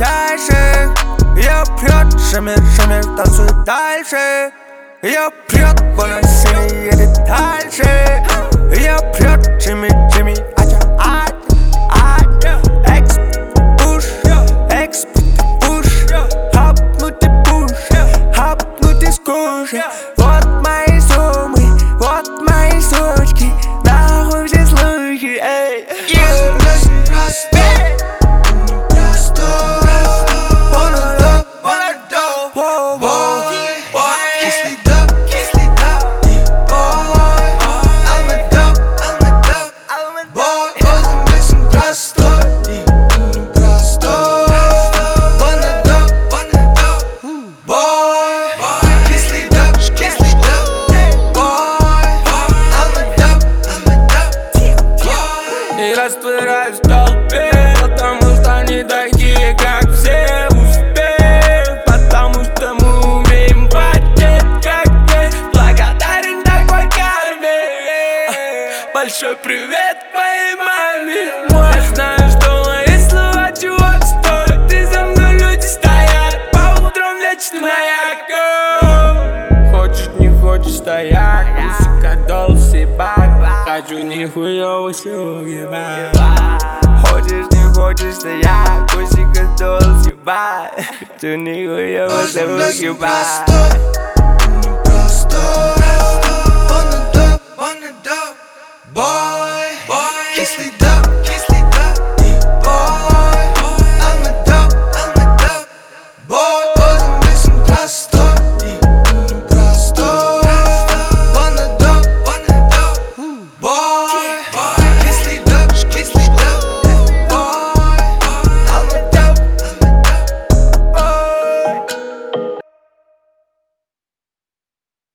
чаще. Ее прет, шамер, шамер, танцуй дальше. Ее прет, вон синий едет дальше. Ее прет, Джимми, Джимми, ача, ача. Экс-пуш, экс-пуш. Хапнутый пуш, хапнутый скуш. Вот мои суммы, вот мои сучки. Нахуй все слухи, эй. И растворяюсь в толпе, потому что не такие, как все. Успех, потому что мы умеем потеть, как ты. Благодарен такой карме. Большой привет моей маме. Я знаю, что мои слова чего стоят. Ты за мной, люди стоят по утрам вечным маяком. Хочешь, не хочешь стоять, музыка Dolce Bag. Хочу нихуёво съебать. Хочешь, не хочешь, стоять, музыка Dolce Bag. Хочу нихуёво съебать.